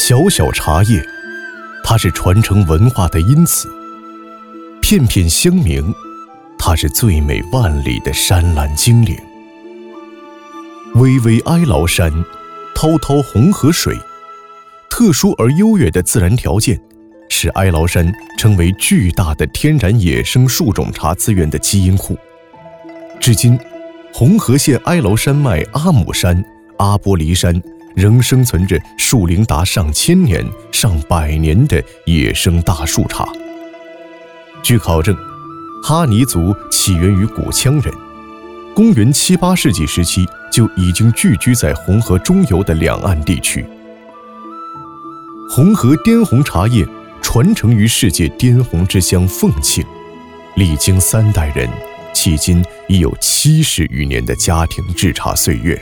小小茶叶，它是传承文化的因子；片片香茗，它是最美万里的山岚精灵。巍巍哀牢山，滔滔红河水，特殊而优越的自然条件，使哀牢山成为巨大的天然野生树种茶资源的基因库。至今，红河县哀牢山脉阿姆山、阿波离山仍生存着树龄达上千年、上百年的野生大树茶。据考证，哈尼族起源于古羌人，公元7、8世纪时期就已经聚居在红河中游的两岸地区。红河滇红茶叶传承于世界滇红之乡凤庆，历经3代人，迄今已有70余年的家庭制茶岁月。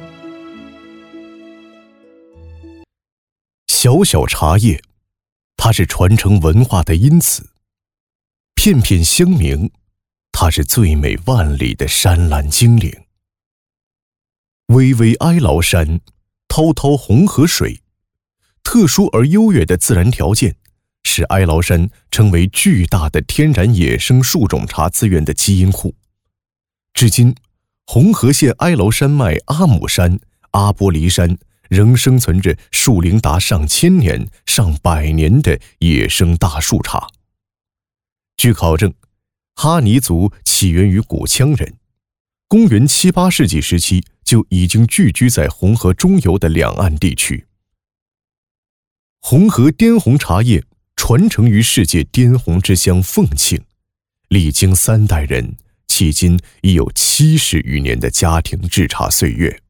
小小茶叶，它是传承文化的因子；片片香茗，它是最美万里的山岚精灵。巍巍哀牢山，滔滔红河水，特殊而优越的自然条件，使哀牢山成为巨大的天然野生树种茶资源的基因库。至今，红河县哀牢山脉阿姆山、阿波离山仍生存着树龄达上千年、上百年的野生大树茶。据考证，哈尼族起源于古羌人，公元7、8世纪时期就已经聚居在红河中游的两岸地区。红河滇红茶叶传承于世界滇红之乡凤庆，历经3代人，迄今已有70余年的家庭制茶岁月。